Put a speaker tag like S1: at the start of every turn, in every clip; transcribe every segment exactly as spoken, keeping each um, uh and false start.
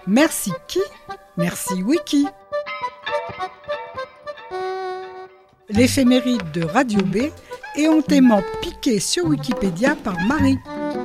S1: Merci qui ? Merci Wiki. L'éphéméride de Radio B est hontément piquée sur Wikipédia par Marie.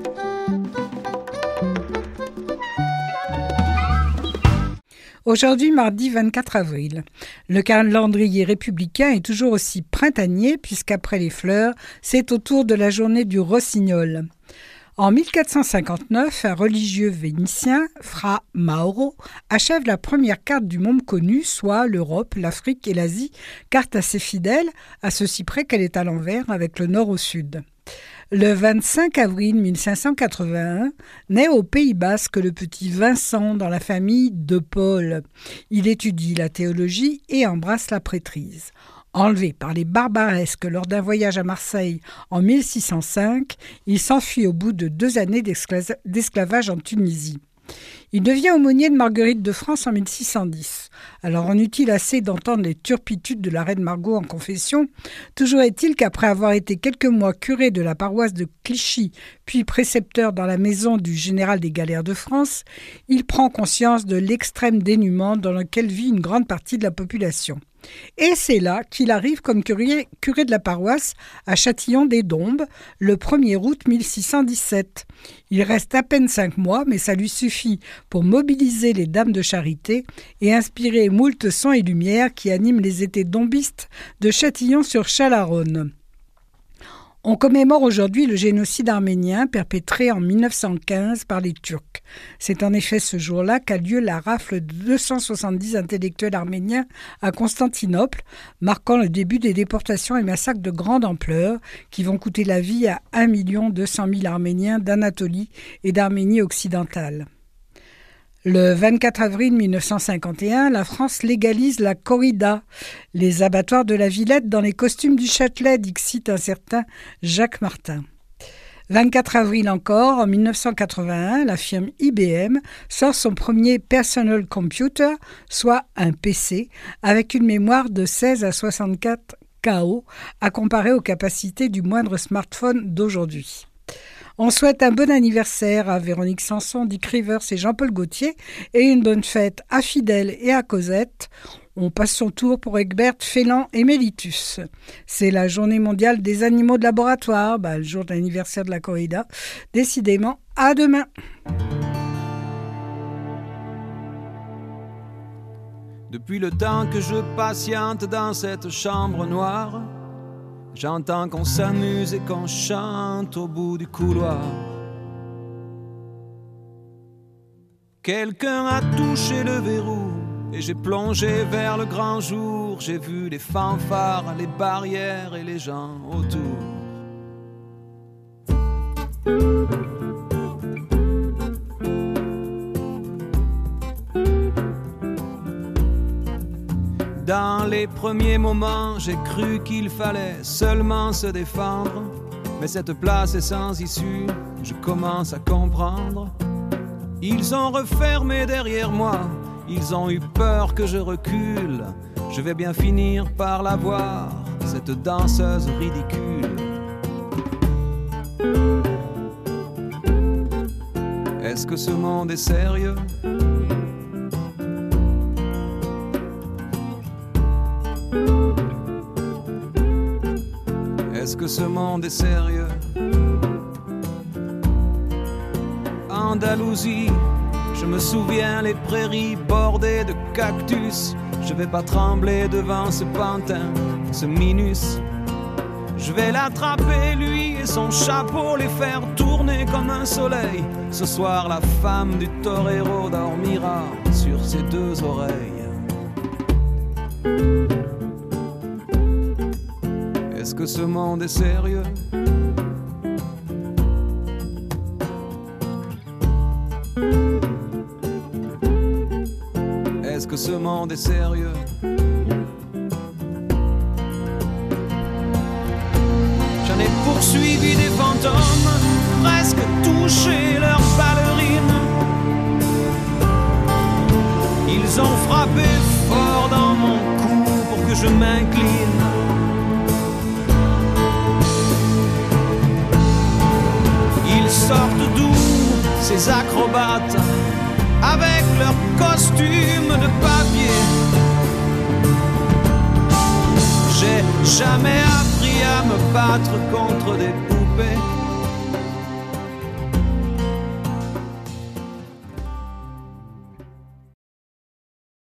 S1: Aujourd'hui, mardi vingt-quatre avril. Le calendrier républicain est toujours aussi printanier puisqu'après les fleurs, c'est au tour de la journée du rossignol. En mille quatre cent cinquante-neuf, un religieux vénitien, Fra Mauro, achève la première carte du monde connu, soit l'Europe, l'Afrique et l'Asie, carte assez fidèle, à ceci près qu'elle est à l'envers avec le nord au sud. Le vingt-cinq avril mille cinq cent quatre-vingt-un, naît au Pays Basque le petit Vincent dans la famille de Paul. Il étudie la théologie et embrasse la prêtrise. Enlevé par les barbaresques lors d'un voyage à Marseille en mille six cent cinq, il s'enfuit au bout de deux années d'escla- d'esclavage en Tunisie. Il devient aumônier de Marguerite de France en mille six cent dix. Alors en eut-il assez d'entendre les turpitudes de la reine Margot en confession ? Toujours est-il qu'après avoir été quelques mois curé de la paroisse de Clichy, puis précepteur dans la maison du général des galères de France, il prend conscience de l'extrême dénuement dans lequel vit une grande partie de la population. Et c'est là qu'il arrive comme curé, curé de la paroisse à Châtillon-des-Dombes le premier août mille six cent dix-sept. Il reste à peine cinq mois, mais ça lui suffit pour mobiliser les dames de charité et inspirer moult sons et lumières qui animent les étés dombistes de Châtillon-sur-Chalaronne. On commémore aujourd'hui le génocide arménien perpétré en mille neuf cent quinze par les Turcs. C'est en effet ce jour-là qu'a lieu la rafle de deux cent soixante-dix intellectuels arméniens à Constantinople, marquant le début des déportations et massacres de grande ampleur qui vont coûter la vie à un million deux cent mille Arméniens d'Anatolie et d'Arménie occidentale. Le vingt-quatre avril mille neuf cent cinquante et un, la France légalise la corrida, les abattoirs de la Villette dans les costumes du Châtelet, dixit un certain Jacques Martin. vingt-quatre avril encore, en mille neuf cent quatre-vingt-un, la firme I B M sort son premier Personal Computer, soit un P C, avec une mémoire de seize à soixante-quatre kilooctets, à comparer aux capacités du moindre smartphone d'aujourd'hui. On souhaite un bon anniversaire à Véronique Sanson, Dick Rivers et Jean-Paul Gaultier et une bonne fête à Fidèle et à Cosette. On passe son tour pour Egbert, Félan et Mélitus. C'est la journée mondiale des animaux de laboratoire, bah, le jour de l'anniversaire de la corrida. Décidément, à demain.
S2: Depuis le temps que je patiente dans cette chambre noire, j'entends qu'on s'amuse et qu'on chante au bout du couloir. Quelqu'un a touché le verrou et j'ai plongé vers le grand jour. J'ai vu les fanfares, les barrières et les gens autour. Dans les premiers moments, j'ai cru qu'il fallait seulement se défendre. Mais cette place est sans issue, je commence à comprendre. Ils ont refermé derrière moi, ils ont eu peur que je recule. Je vais bien finir par la voir, cette danseuse ridicule. Est-ce que ce monde est sérieux ? Est-ce que ce monde est sérieux ? Andalousie, je me souviens les prairies bordées de cactus. Je vais pas trembler devant ce pantin, ce minus. Je vais l'attraper lui et son chapeau, les faire tourner comme un soleil. Ce soir la femme du torero dormira sur ses deux oreilles. Est-ce que ce monde est sérieux ? Est-ce que ce monde est sérieux ? J'en ai poursuivi des fantômes, presque touché leurs ballerines. Ils ont frappé fort dans mon cou pour que je m'incline. Ils sortent d'où ces acrobates avec leurs costumes de papier. J'ai jamais appris à me battre contre des poupées.